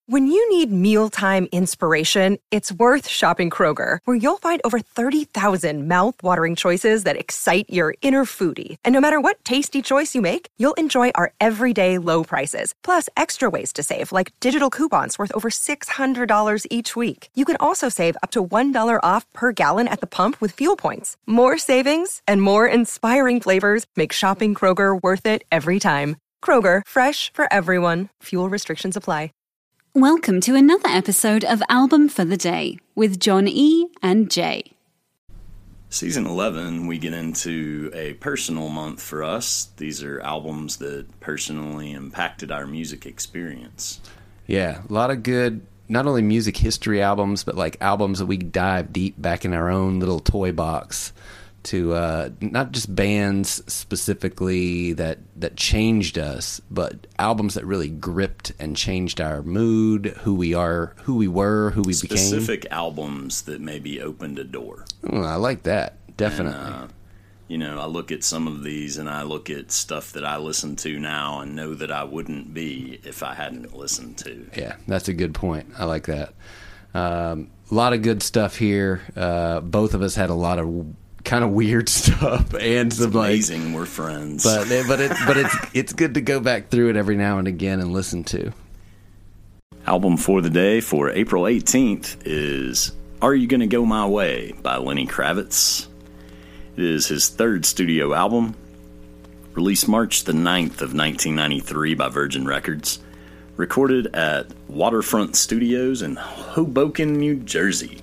When you need mealtime inspiration, it's worth shopping Kroger, where you'll find over 30,000 mouth-watering choices that excite your inner foodie. And no matter what tasty choice you make, you'll enjoy our everyday low prices, plus extra ways to save, like digital coupons worth over $600 each week. You can also save up to $1 off per gallon at the pump with fuel points. More savings and more inspiring flavors make shopping Kroger worth it every time. Kroger, fresh for everyone. Fuel restrictions apply. Welcome to another episode of Album for the Day with John E. and Jay. Season 11, we get into a personal month for us. These are albums that personally impacted our music experience. Yeah, a lot of good, not only music history albums, but like albums that we dive deep back in our own little toy box to not just bands specifically that changed us, but albums that really gripped and changed our mood, who we are, who we were, who we became. Specific albums that maybe opened a door. I like that, definitely. And, I look at some of these and I look at stuff that I listen to now and know that I wouldn't be if I hadn't listened to. Yeah, that's a good point. I like that. A lot of good stuff here. Both of us had a lot of kind of weird stuff and some amazing we're friends, but it's good to go back through it every now and again and listen to. Album for the day for April 18th is Are You Gonna Go My Way by Lenny Kravitz. It is his third studio album, released March the 9th of 1993 by Virgin Records, recorded at Waterfront Studios in Hoboken, New Jersey.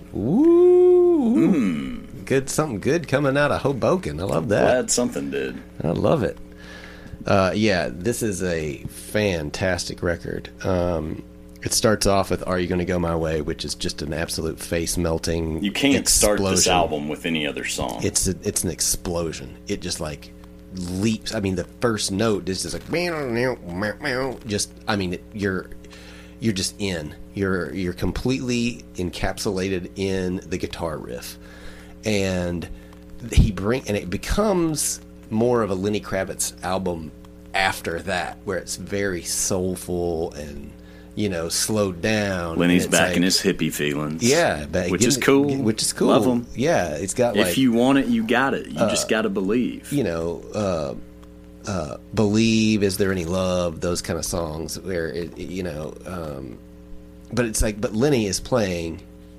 Ooh. Good, something good coming out of Hoboken. I love that. Glad something did. I love it. Yeah, this is a fantastic record. It starts off with "Are You Gonna Go My Way," which is just an absolute face-melting. You can't explosion. Start this album with any other song. It's an explosion. It just like leaps. I mean, the first note is just like just. I mean, you're just in. You're completely encapsulated in the guitar riff. And it becomes more of a Lenny Kravitz album after that, where it's very soulful and slowed down. Lenny's back in his hippie feelings, yeah, which is cool. Love him. Yeah, it's got if you want it, you got it. You just got to believe. Believe, Is There Any Love? Those kind of songs where but it's like, but Lenny is playing,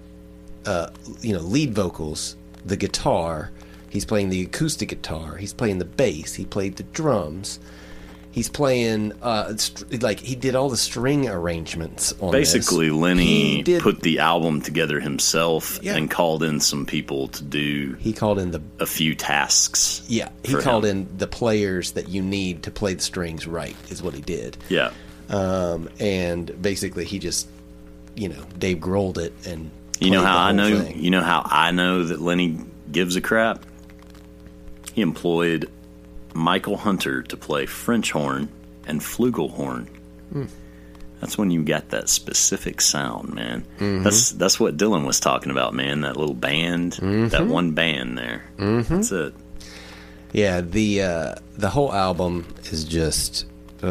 lead vocals. The guitar, he's playing the acoustic guitar, he's playing the bass, he played the drums, he's playing he did all the string arrangements on basically this. Lenny put the album together himself and called in some people to do a few tasks. Yeah, he called in the players that you need to play the strings right is what he did. Yeah. And basically he just Dave Grohl'd it and You know how I know that Lenny gives a crap? He employed Michael Hunter to play French horn and flugelhorn. That's when you got that specific sound, man. Mm-hmm. That's what Dylan was talking about, man. That little band, that one band there. Mm-hmm. That's it. Yeah, the whole album is just,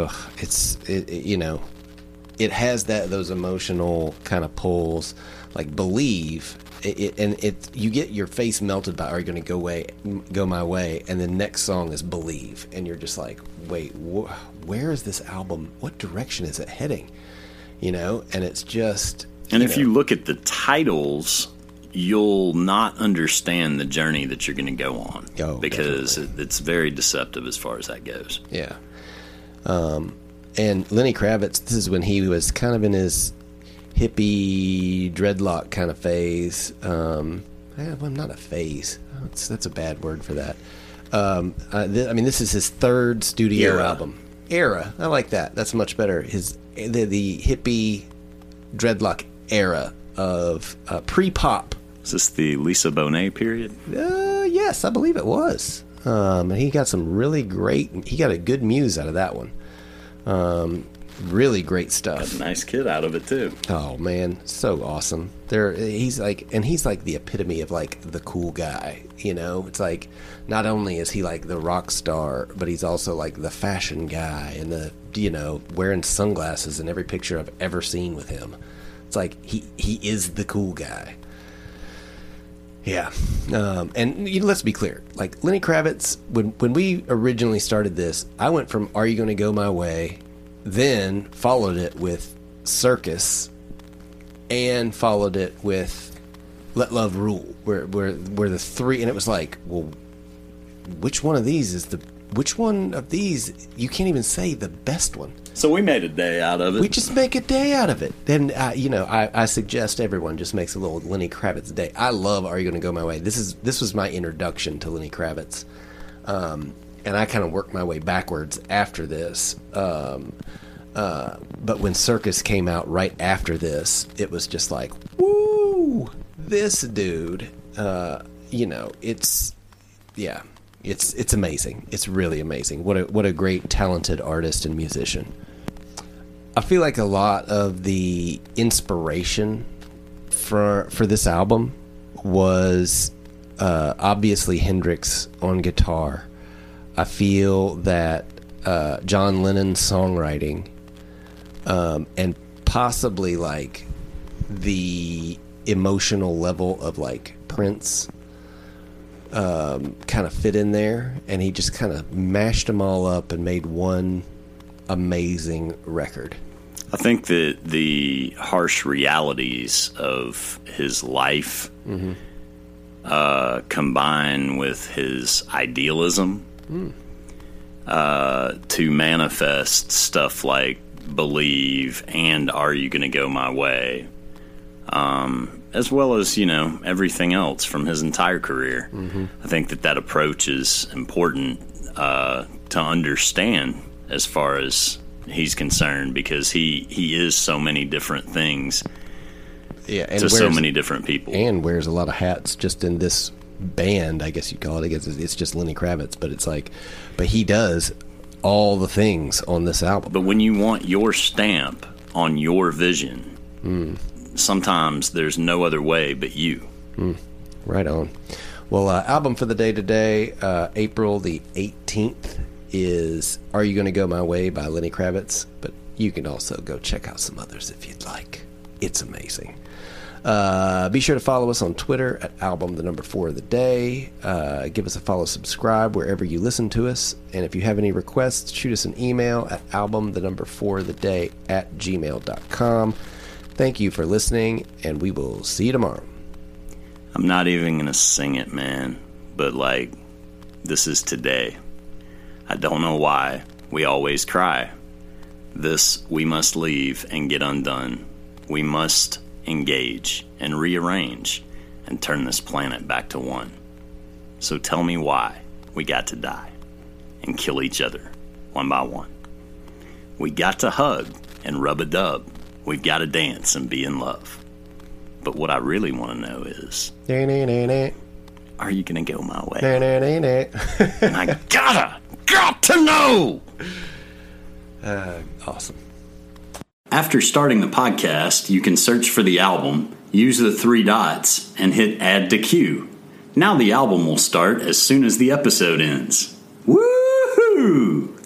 it has those emotional kind of pulls. Like Believe, you get your face melted by Are You Gonna Go My Way, and the next song is Believe, and you're just like, wait, where is this album? What direction is it heading? And it's just. And if you look at the titles, you'll not understand the journey that you're going to go on, because it's very deceptive as far as that goes. Yeah. And Lenny Kravitz, this is when he was kind of in his hippie dreadlock kind of phase. Well, not a phase. That's a bad word for that. This is his third studio album. Era. I like that. That's much better. The hippie dreadlock era of pre-pop. Is this the Lisa Bonet period? Yes, I believe it was. And he got some really great. He got a good muse out of that one. Really great stuff. Got a nice kid out of it too. Oh man, so awesome. He's like the epitome of like the cool guy. It's like not only is he like the rock star, but he's also like the fashion guy and the wearing sunglasses in every picture I've ever seen with him. It's like he is the cool guy. Yeah. And let's be clear. Like, Lenny Kravitz, when we originally started this, I went from Are You Gonna Go My Way, then followed it with Circus, and followed it with Let Love Rule, where the three, and it was like, well, which one of these you can't even say the best one. So we made a day out of it. We just make a day out of it. And, I suggest everyone just makes a little Lenny Kravitz day. I love Are You Gonna Go My Way? This was my introduction to Lenny Kravitz. And I kind of worked my way backwards after this. But when Circus came out right after this, it was just like, woo! This dude, it's amazing. It's really amazing. What a great, talented artist and musician. I feel like a lot of the inspiration for this album was obviously Hendrix on guitar. I feel that John Lennon's songwriting and possibly like the emotional level of like Prince kind of fit in there, and he just kind of mashed them all up and made one amazing record. I think that the harsh realities of his life combine with his idealism to manifest stuff like Believe and Are You Gonna Go My Way, as well as, everything else from his entire career. I think that approach is important to understand as far as he's concerned, because he is so many different things to so many different people. And wears a lot of hats just in this band, I guess you'd call it. I guess it's just Lenny Kravitz, but it's like, but he does all the things on this album. But when you want your stamp on your vision, sometimes there's no other way but you. Right on. Well, album for the day today, April the 18th, is Are You Gonna Go My Way by Lenny Kravitz. But you can also go check out some others if you'd like. It's amazing. Be sure to follow us on Twitter at album4 of the day. Give us a follow, subscribe wherever you listen to us. And if you have any requests, shoot us an email at album4 of the day at gmail.com. Thank you for listening, and we will see you tomorrow. I'm not even going to sing it, man. But, this is today. I don't know why we always cry. This we must leave and get undone. We must engage and rearrange and turn this planet back to one. So tell me why we got to die and kill each other one by one. We got to hug and rub a dub. We've got to dance and be in love. But what I really want to know is, are you going to go my way? And I got to know! Awesome. After starting the podcast, you can search for the album, use the 3 dots, and hit Add to Queue. Now the album will start as soon as the episode ends. Woohoo!